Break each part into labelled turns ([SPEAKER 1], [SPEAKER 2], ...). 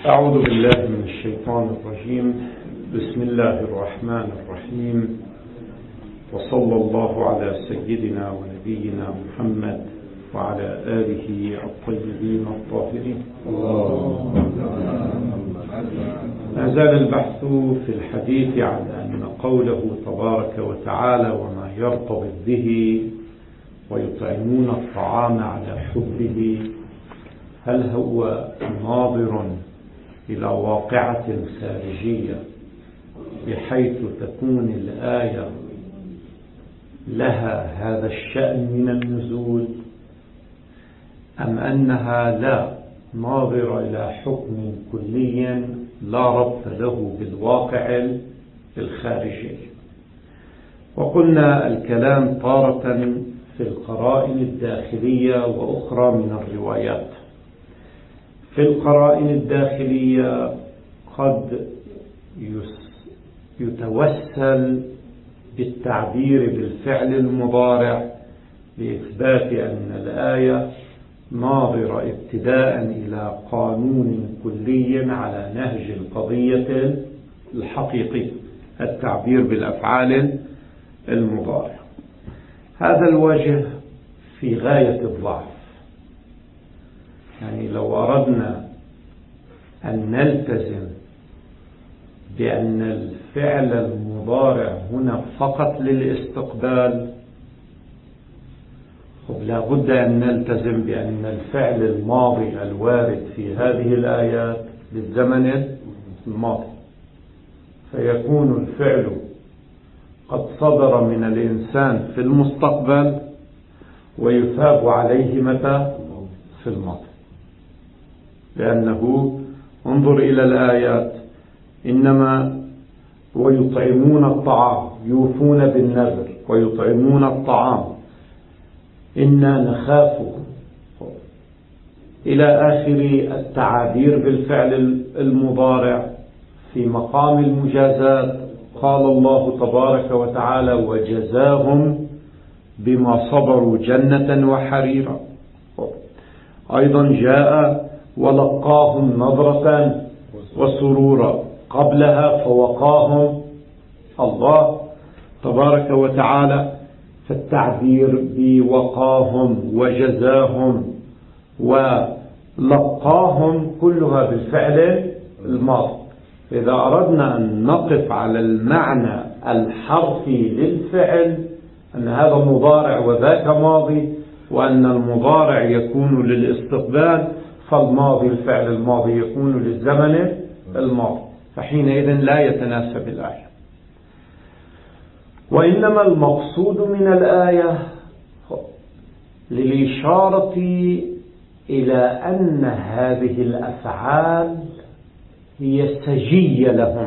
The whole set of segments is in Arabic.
[SPEAKER 1] أعوذ بالله من الشيطان الرجيم. بسم الله الرحمن الرحيم، وصلى الله على سيدنا ونبينا محمد وعلى آله الطيبين الطاهرين. ما زال البحث في الحديث عن أن قوله تبارك وتعالى وما يرتبط به ويطعمون الطعام على حبه، هل هو ناظر إلى واقعة خارجية بحيث تكون الآية لها هذا الشأن من النزول، أم أنها لا ناظر إلى حكم كلي لا ربط له بالواقع الخارجي؟ وقلنا الكلام تارة في القرائن الداخلية وأخرى من الروايات. في القرائن الداخلية قد يتوسل بالتعبير بالفعل المضارع لإثبات أن الآية ناظرة ابتداء إلى قانون كلي على نهج القضية الحقيقية، التعبير بالأفعال المضارع. هذا الوجه في غاية الضعف. يعني لو أردنا أن نلتزم بأن الفعل المضارع هنا فقط للاستقبال، لا بد أن نلتزم بأن الفعل الماضي الوارد في هذه الآيات للزمن الماضي، فيكون الفعل قد صدر من الإنسان في المستقبل ويثاب عليه متى؟ في الماضي. لأنه انظر إلى الآيات، إنما ويطعمون الطعام، يوفون بالنذر ويطعمون الطعام، إنا نخاف، إلى آخر التعابير بالفعل المضارع. في مقام المجازات قال الله تبارك وتعالى وجزاهم بما صبروا جنة وحريرا. أيضا جاء ولقاهم نظرة وسرورا، قبلها فوقاهم الله تبارك وتعالى. فالتعبير بوقاهم وجزاهم ولقاهم كلها بالفعل الماضي. إذا أردنا أن نقف على المعنى الحرفي للفعل أن هذا مضارع وذاك ماضي، وأن المضارع يكون للاستقبال، فالماضي الفعل الماضي يكون للزمن الماضي، فحينئذ لا يتناسب الآية. وإنما المقصود من الآية للإشارة إلى أن هذه الأفعال هي سجية لهم،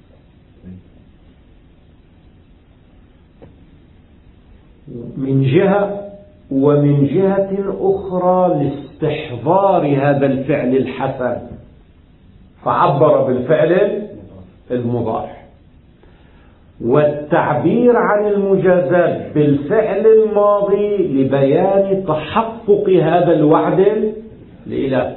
[SPEAKER 1] من جهة، ومن جهة أخرى لاستحضار هذا الفعل الحسن، فعبر بالفعل المضارع. والتعبير عن المجازات بالفعل الماضي لبيان تحقق هذا الوعد الإلهي.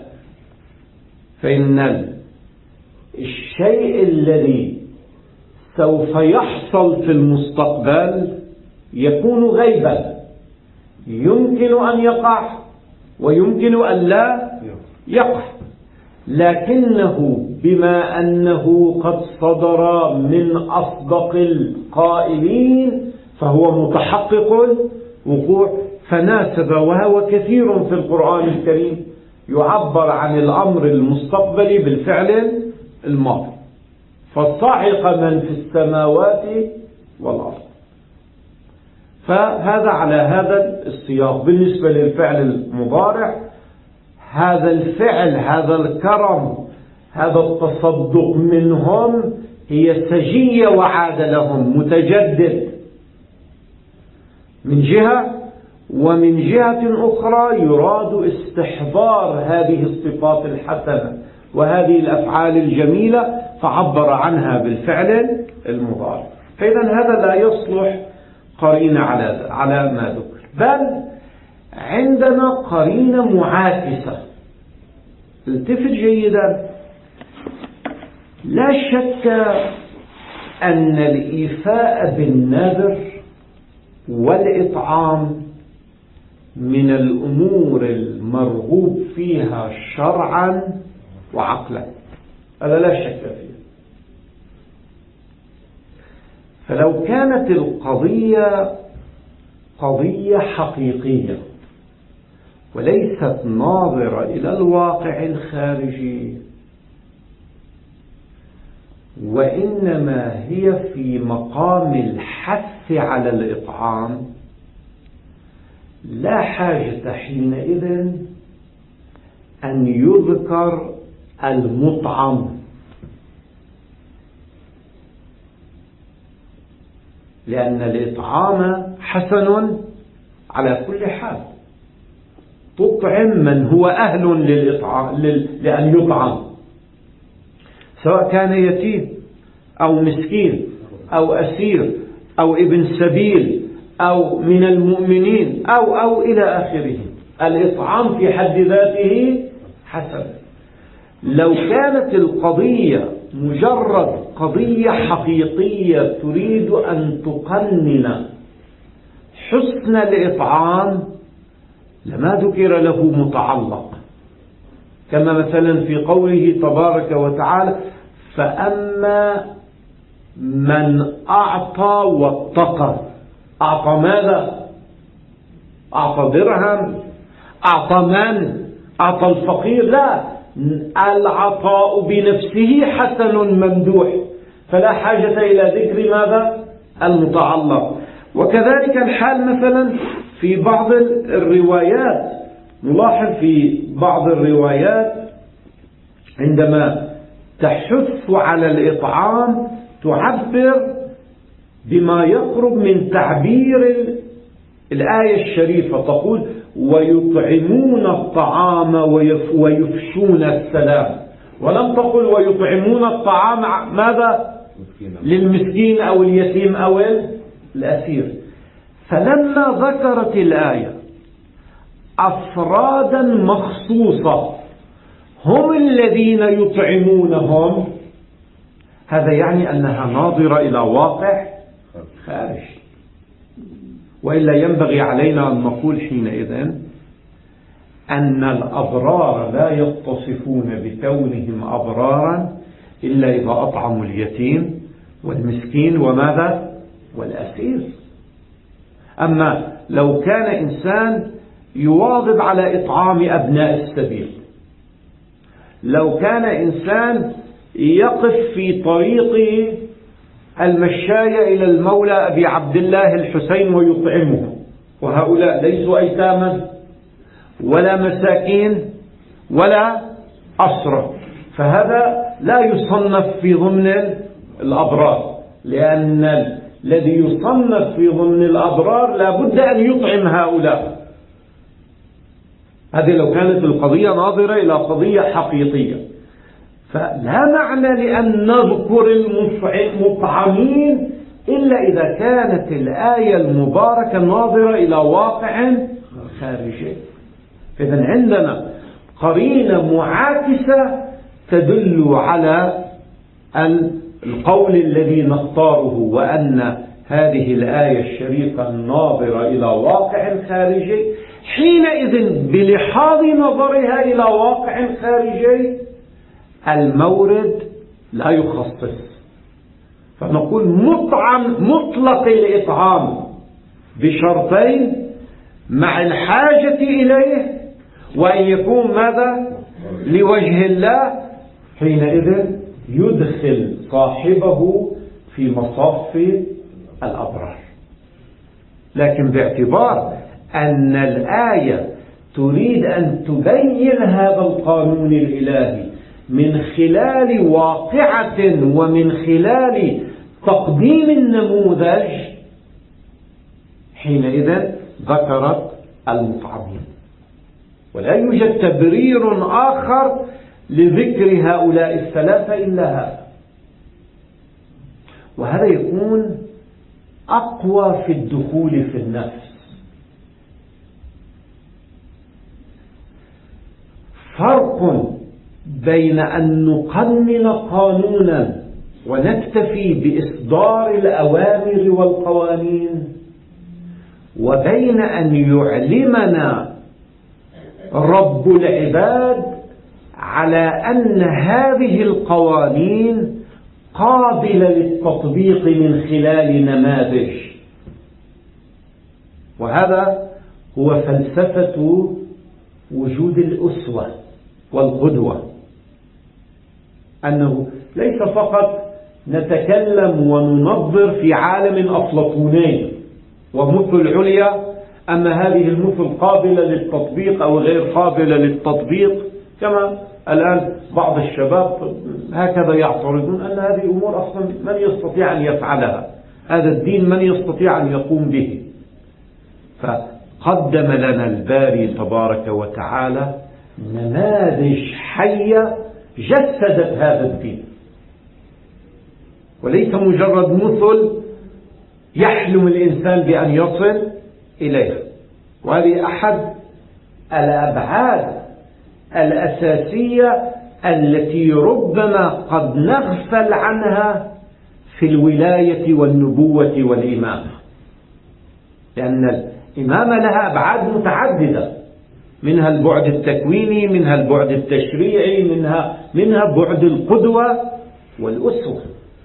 [SPEAKER 1] فإن الشيء الذي سوف يحصل في المستقبل يكون غيبا، يمكن أن يقع ويمكن أن لا يقع، لكنه بما أنه قد صدر من أصدق القائلين فهو متحقق الوقوع، فناسب. وهو كثير في القرآن الكريم يعبر عن الأمر المستقبلي بالفعل الماضي، فصعق من في السماوات والأرض. فهذا على هذا السياق. بالنسبة للفعل المضارع، هذا الفعل، هذا الكرم، هذا التصدق منهم هي سجية وعاد لهم متجدد من جهة، ومن جهة أخرى يراد استحضار هذه الصفات الحسنة وهذه الأفعال الجميلة فعبر عنها بالفعل المضارع. فإذا هذا لا يصلح قرينة على ما ذكر، بل عندنا قرينة معاكسة. التفت جيدا، لا شك أن الإيفاء بالنذر والإطعام من الأمور المرغوب فيها شرعا وعقلا، هذا لا شك فيه. فلو كانت القضية قضية حقيقية وليست ناظرة إلى الواقع الخارجي، وإنما هي في مقام الحث على الإطعام، لا حاجة حينئذ أن يذكر المطعم، لأن الإطعام حسن على كل حال. تطعم من هو أهل لأن يطعم، سواء كان يتيم أو مسكين أو أسير أو ابن سبيل أو من المؤمنين أو إلى آخره. الإطعام في حد ذاته حسن. لو كانت القضية مجرد قضية حقيقية تريد أن تقنن حسن الإطعام لما ذكر له متعلق، كما مثلا في قوله تبارك وتعالى: فأما من أعطى واتقى. أعطى ماذا؟ أعطى درهم؟ أعطى من؟ أعطى الفقير؟ لا، العطاء بنفسه حسن ممدوح، فلا حاجة إلى ذكر ماذا؟ المتعلق. وكذلك الحال مثلا في بعض الروايات، نلاحظ في بعض الروايات عندما تحث على الإطعام تعبر بما يقرب من تعبير الآية الشريفة، تقول: ويطعمون الطعام ويفشون السلام، ولم تقل ويطعمون الطعام ماذا؟ للمسكين أو اليتيم أو الأسير. فلما ذكرت الآية أفرادا مخصوصة هم الذين يطعمونهم، هذا يعني أنها ناظرة إلى واقع خارج. وإلا ينبغي علينا أن نقول حينئذ أن الأبرار لا يتصفون بكونهم أبرارا إلا إذا أطعموا اليتيم والمسكين وماذا؟ والأسير. أما لو كان إنسان يواظب على إطعام أبناء السبيل، لو كان إنسان يقف في طريق المشاية إلى المولى أبي عبد الله الحسين ويطعمه، وهؤلاء ليسوا أيتاما ولا مساكين ولا أسرى، فهذا لا يصنف في ضمن الأبرار، لأن الذي يصنف في ضمن الأبرار لا بد أن يطعم هؤلاء. هذه لو كانت القضية ناظرة إلى قضية حقيقية، فلا معنى لأن نذكر المطعمين إلا إذا كانت الآية المباركة ناظرة إلى واقع خارجي. إذن عندنا قرينة معاكسة تدل على القول الذي نختاره، وأن هذه الآية الشريفة الناظرة إلى واقع خارجي، حينئذ بلحاظ نظرها إلى واقع خارجي المورد لا يخصص، فنقول مطلق الإطعام بشرطين: مع الحاجة إليه، وأن يكون ماذا؟ لوجه الله. حينئذ يدخل صاحبه في مصاف الأبرار. لكن باعتبار أن الآية تريد أن تبين هذا القانون الإلهي من خلال واقعة ومن خلال تقديم النموذج، حينئذ ذكرت المطعمين، ولا يوجد تبرير آخر لذكر هؤلاء الثلاثة إلا هذا. وهذا يكون أقوى في الدخول في النفس. فرق بين أن نقنن قانونا ونكتفي بإصدار الأوامر والقوانين، وبين أن يعلمنا رب العباد على أن هذه القوانين قابلة للتطبيق من خلال نماذج. وهذا هو فلسفة وجود الأسوة والقدوة، أنه ليس فقط نتكلم وننظر في عالم أفلاطوني ومثل عليا، أما هذه المثل قابلة للتطبيق أو غير قابلة للتطبيق، كما الآن بعض الشباب هكذا يعترضون أن هذه الأمور أصلا من يستطيع أن يفعلها، هذا الدين من يستطيع أن يقوم به. فقدم لنا الباري تبارك وتعالى نماذج حية جسدت هذا الدين، وليس مجرد مثل يحلم الإنسان بأن يصل إليه. وهذه أحد الأبعاد الأساسية التي ربما قد نغفل عنها في الولاية والنبوة والإمامة، لأن الإمامة لها أبعاد متعددة، منها البعد التكويني، منها البعد التشريعي، منها بعد القدوة والأسوة.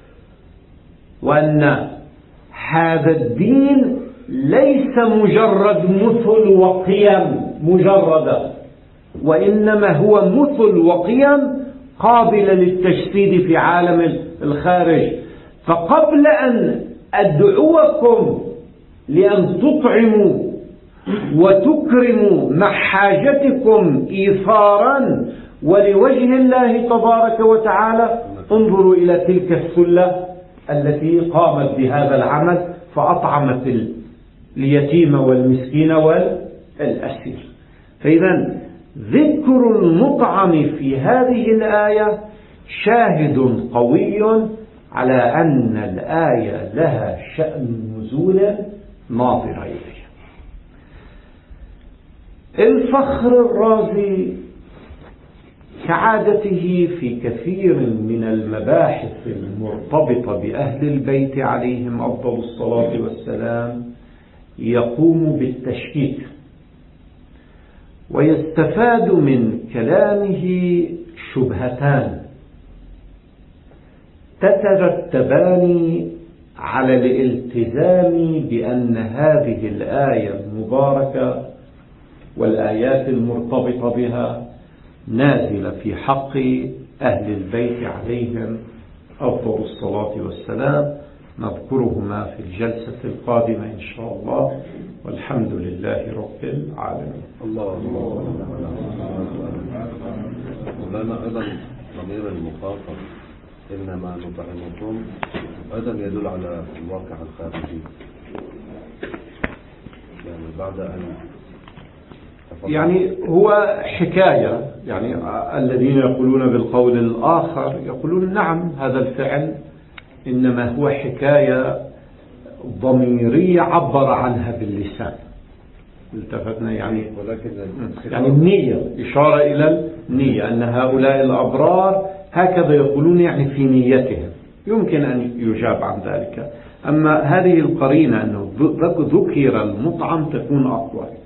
[SPEAKER 1] وأن هذا الدين ليس مجرد مثل وقيم مجردة، وإنما هو مثل وقيم قابلة للتجسيد في عالم الخارج. فقبل أن أدعوكم لأن تطعموا وتكرموا مع حاجتكم إيثارا ولوجه الله تبارك وتعالى، انظروا إلى تلك السلة التي قامت بهذا العمل فأطعمت اليتيم والمسكين والأسير. فإذا ذكر المطعم في هذه الآية شاهد قوي على أن الآية لها شأن نزول ناظر إليه. الفخر الرازي كعادته في كثير من المباحث المرتبطة بأهل البيت عليهم أفضل الصلاة والسلام يقوم بالتشكيك، ويستفاد من كلامه شبهتان تترتبان على الالتزام بأن هذه الآية المباركة والآيات المرتبطة بها نازلة في حق أهل البيت عليهم أفضل الصلاة والسلام. نذكرهما في الجلسة القادمة إن شاء الله، والحمد لله رب العالمين.
[SPEAKER 2] الله مولانا، أيضا ضمير المخاطب إنما نطعمكم أيضا يدل على الواقع الخارجي، يعني بعد أن
[SPEAKER 1] يعني هو حكاية، يعني الذين يقولون بالقول الآخر يقولون نعم هذا الفعل إنما هو حكاية ضميرية عبر عنها باللسان، التفتنا يعني النية، إشارة إلى النية، أن هؤلاء الأبرار هكذا يقولون يعني في نيتهم، يمكن أن يجاب عن ذلك. أما هذه القرينة أنه ذكر المطعم تكون أقوى.